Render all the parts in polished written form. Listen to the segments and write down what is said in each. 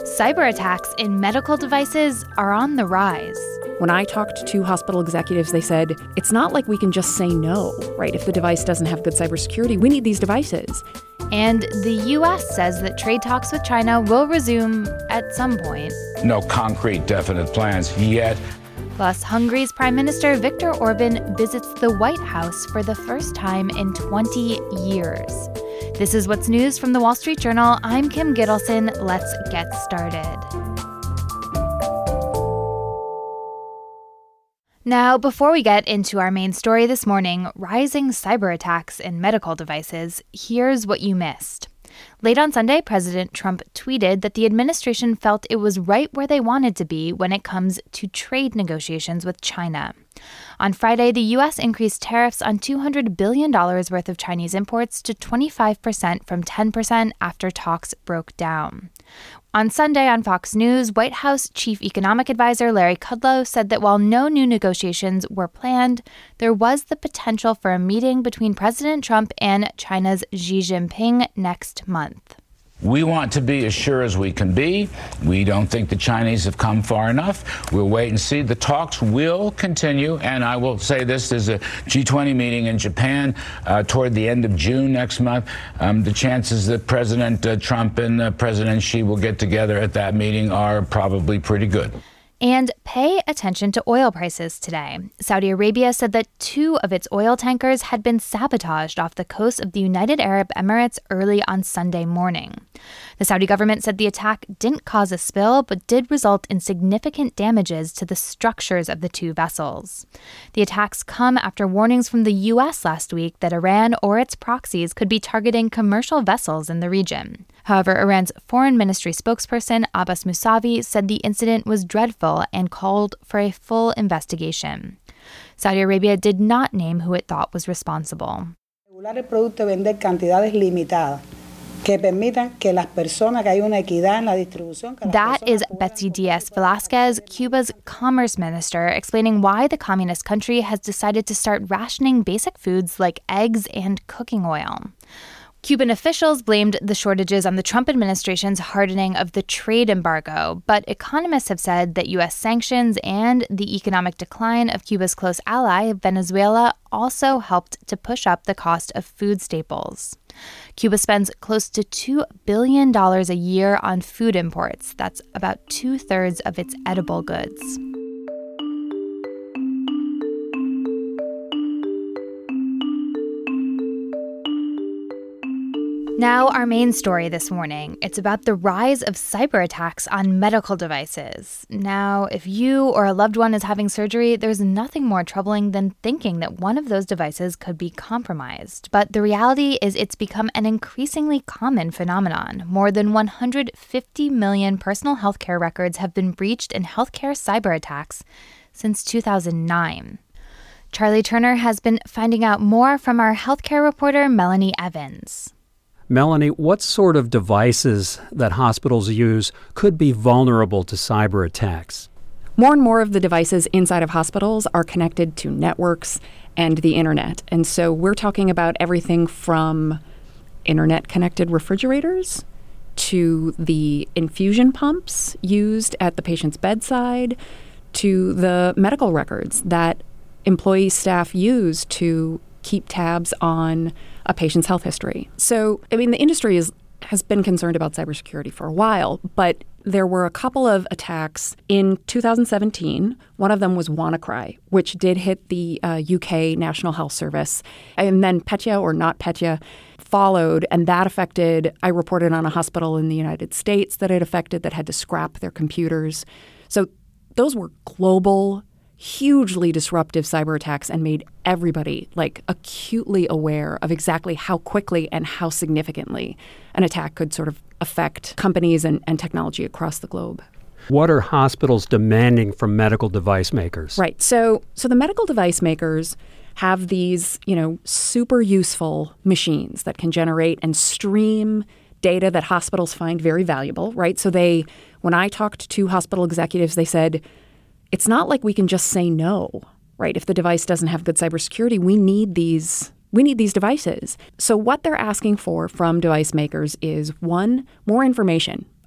Cyber attacks in medical devices are on the rise. When I talked to hospital executives, they said, it's not like we can just say no, right? If the device doesn't have good cybersecurity, we need these devices. And the U.S. says that trade talks with China will resume at some point. No concrete, definite plans yet. Plus, Hungary's Prime Minister Viktor Orban visits the White House for the first time in 20 years. This is What's News from The Wall Street Journal. I'm Kim Gittleson. Let's get started. Now, before we get into our main story this morning, rising cyber attacks in medical devices, here's what you missed. Late on Sunday, President Trump tweeted that the administration felt it was right where they wanted to be when it comes to trade negotiations with China. On Friday, the U.S. increased tariffs on $200 billion worth of Chinese imports to 25% from 10% after talks broke down. On Sunday on Fox News, White House Chief Economic Advisor Larry Kudlow said that while no new negotiations were planned, there was the potential for a meeting between President Trump and China's Xi Jinping next month. We want to be as sure as we can be. We don't think the Chinese have come far enough. We'll wait and see. The talks will continue, and I will say this, there's a G20 meeting in Japan toward the end of June next month. The chances that President Trump and President Xi will get together at that meeting are probably pretty good. And pay attention to oil prices today. Saudi Arabia said that 2 of its oil tankers had been sabotaged off the coast of the United Arab Emirates early on Sunday morning. The Saudi government said the attack didn't cause a spill, but did result in significant damages to the structures of the 2 vessels. The attacks come after warnings from the U.S. last week that Iran or its proxies could be targeting commercial vessels in the region. However, Iran's foreign ministry spokesperson Abbas Mousavi said the incident was dreadful and called for a full investigation. Saudi Arabia did not name who it thought was responsible. That is Betsy Diaz Velasquez, Cuba's commerce minister, explaining why the communist country has decided to start rationing basic foods like eggs and cooking oil. Cuban officials blamed the shortages on the Trump administration's hardening of the trade embargo, but economists have said that U.S. sanctions and the economic decline of Cuba's close ally, Venezuela, also helped to push up the cost of food staples. Cuba spends close to $2 billion a year on food imports. That's about 2/3 of its edible goods. Now, our main story this morning. It's about the rise of cyber attacks on medical devices. Now, if you or a loved one is having surgery, there's nothing more troubling than thinking that one of those devices could be compromised. But the reality is it's become an increasingly common phenomenon. More than 150 million personal healthcare records have been breached in healthcare cyber attacks since 2009. Charlie Turner has been finding out more from our healthcare reporter, Melanie Evans. Melanie, what sort of devices that hospitals use could be vulnerable to cyber attacks? More and more of the devices inside of hospitals are connected to networks and the internet. And so we're talking about everything from internet-connected refrigerators to the infusion pumps used at the patient's bedside to the medical records that employee staff use to keep tabs on a patient's health history. So, the industry has been concerned about cybersecurity for a while, but there were a couple of attacks in 2017. One of them was WannaCry, which did hit the UK National Health Service. And then Petya, or NotPetya, followed, and that affected, I reported on a hospital in the United States that it affected that had to scrap their computers. So those were global, hugely disruptive cyber attacks and made everybody acutely aware of exactly how quickly and how significantly an attack could sort of affect companies and technology across the globe. What are hospitals demanding from medical device makers? Right. So the medical device makers have these, super useful machines that can generate and stream data that hospitals find very valuable, right? So when I talked to hospital executives, they said, it's not like we can just say no, right? If the device doesn't have good cybersecurity, we need these devices. So what they're asking for from device makers is, one, more information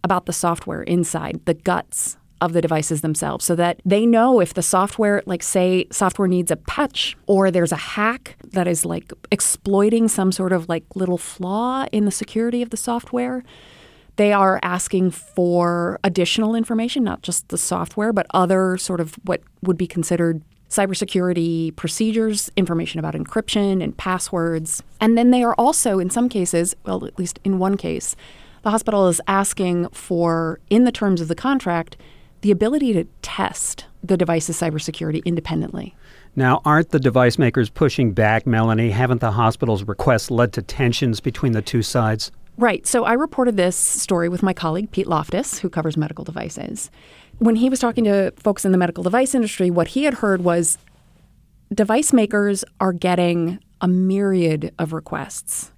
about the software inside, the guts of the devices themselves, so that they know if the software, like say software needs a patch or there's a hack that is like exploiting some sort of like little flaw in the security of the software. They are asking for additional information, not just the software, but other sort of what would be considered cybersecurity procedures, information about encryption and passwords. And then they are also, in some cases, well, at least in one case, the hospital is asking for, in the terms of the contract, the ability to test the device's cybersecurity independently. Now, aren't the device makers pushing back, Melanie? Haven't the hospital's requests led to tensions between the two sides? Right. So I reported this story with my colleague, Pete Loftus, who covers medical devices. When he was talking to folks in the medical device industry, what he had heard was device makers are getting a myriad of requests.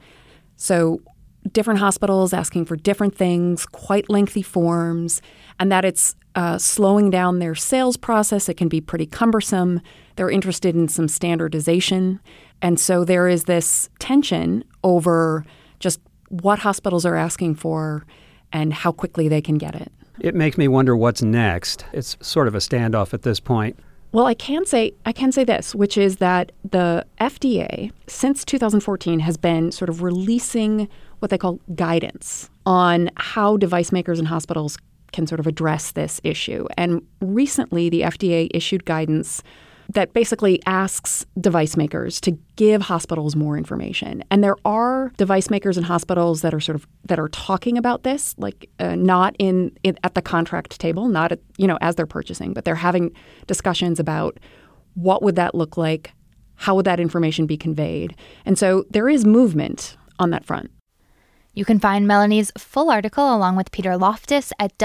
So different hospitals asking for different things, quite lengthy forms, and that it's slowing down their sales process. It can be pretty cumbersome. They're interested in some standardization. And so there is this tension over just what hospitals are asking for and how quickly they can get it. It makes me wonder what's next. It's sort of a standoff at this point. Well, I can say this, which is that the FDA, since 2014, has been sort of releasing what they call guidance on how device makers and hospitals can sort of address this issue. And recently, the FDA issued guidance that basically asks device makers to give hospitals more information. And there are device makers and hospitals that are talking about this, like not at the contract table, not at, as they're purchasing, but they're having discussions about what would that look like, how would that information be conveyed. And so there is movement on that front. You can find Melanie's full article along with Peter Loftus at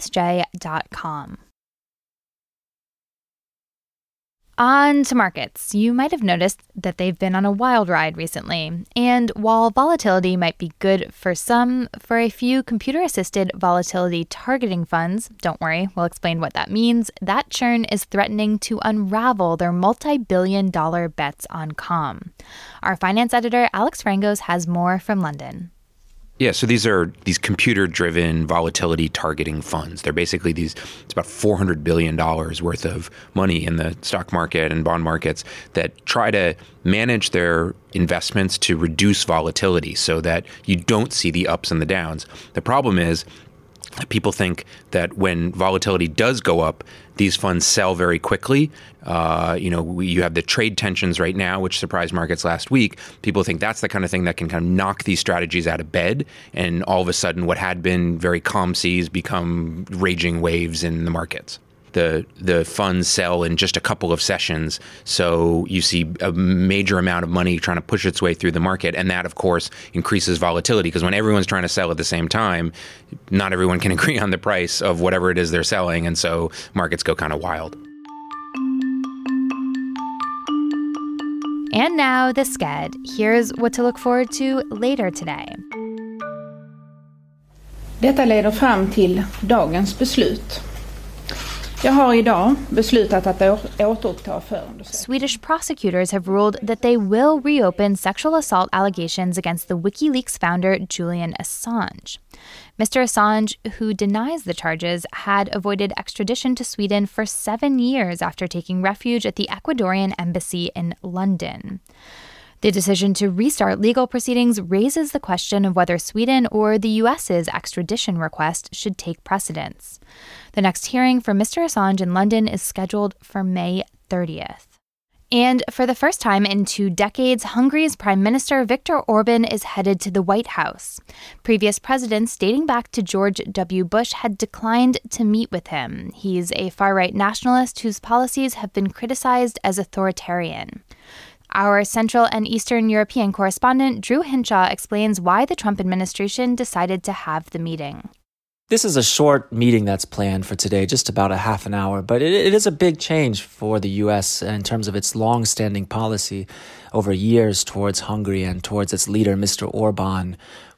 WSJ.com. On to markets. You might have noticed that they've been on a wild ride recently. And while volatility might be good for some, for a few computer-assisted volatility targeting funds, don't worry, we'll explain what that means, that churn is threatening to unravel their multi-billion-dollar bets on Calm. Our finance editor, Alex Frangos, has more from London. Yeah, so these are these computer-driven volatility targeting funds. They're basically it's about $400 billion worth of money in the stock market and bond markets that try to manage their investments to reduce volatility so that you don't see the ups and the downs. The problem is people think that when volatility does go up, these funds sell very quickly. You have the trade tensions right now, which surprised markets last week. People think that's the kind of thing that can kind of knock these strategies out of bed. And all of a sudden, what had been very calm seas become raging waves in the markets. The funds sell in just a couple of sessions. So you see a major amount of money trying to push its way through the market. And that, of course, increases volatility because when everyone's trying to sell at the same time, not everyone can agree on the price of whatever it is they're selling. And so markets go kind of wild. And now the Sched. Here's what to look forward to later today. Detta leder fram till dagens beslut. Jag har idag beslutat att återuppta förundersökningen. Swedish prosecutors have ruled that they will reopen sexual assault allegations against the WikiLeaks founder Julian Assange. Mr. Assange, who denies the charges, had avoided extradition to Sweden for 7 years after taking refuge at the Ecuadorian embassy in London. The decision to restart legal proceedings raises the question of whether Sweden or the U.S.'s extradition request should take precedence. The next hearing for Mr. Assange in London is scheduled for May 30th. And for the first time in 2 decades, Hungary's Prime Minister Viktor Orban is headed to the White House. Previous presidents dating back to George W. Bush had declined to meet with him. He's a far-right nationalist whose policies have been criticized as authoritarian. Our Central and Eastern European correspondent Drew Hinshaw explains why the Trump administration decided to have the meeting. This is a short meeting that's planned for today, just about a half an hour, but it is a big change for the U.S. in terms of its long-standing policy over years towards Hungary and towards its leader, Mr. Orban,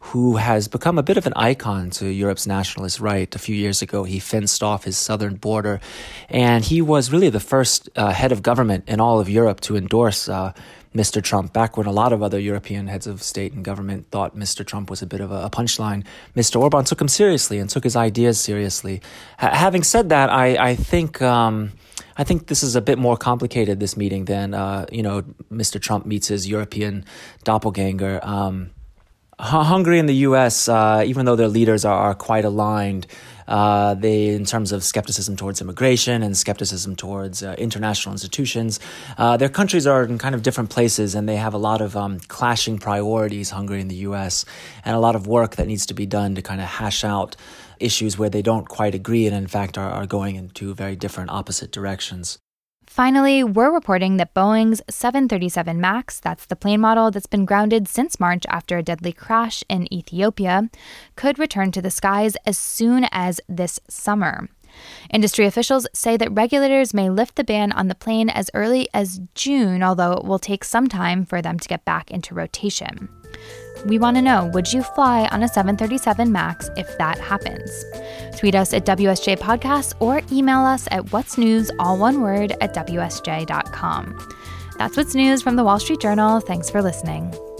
who has become a bit of an icon to Europe's nationalist right. A few years ago, he fenced off his southern border, and he was really the first head of government in all of Europe to endorse Mr. Trump, back when a lot of other European heads of state and government thought Mr. Trump was a bit of a punchline. Mr. Orban took him seriously and took his ideas seriously. Having said that, I think this is a bit more complicated, this meeting, than Mr. Trump meets his European doppelganger. Hungary and the U.S., even though their leaders are quite aligned, they, in terms of skepticism towards immigration and skepticism towards international institutions, their countries are in kind of different places, and they have a lot of clashing priorities, Hungary and the U.S., and a lot of work that needs to be done to kind of hash out issues where they don't quite agree and, in fact, are going in two very different opposite directions. Finally, we're reporting that Boeing's 737 MAX, that's the plane model that's been grounded since March after a deadly crash in Ethiopia, could return to the skies as soon as this summer. Industry officials say that regulators may lift the ban on the plane as early as June, although it will take some time for them to get back into rotation. We want to know, would you fly on a 737 MAX if that happens? Tweet us at WSJ Podcast or email us at whatsnews, all one word, @WSJ.com. That's What's News from the Wall Street Journal. Thanks for listening.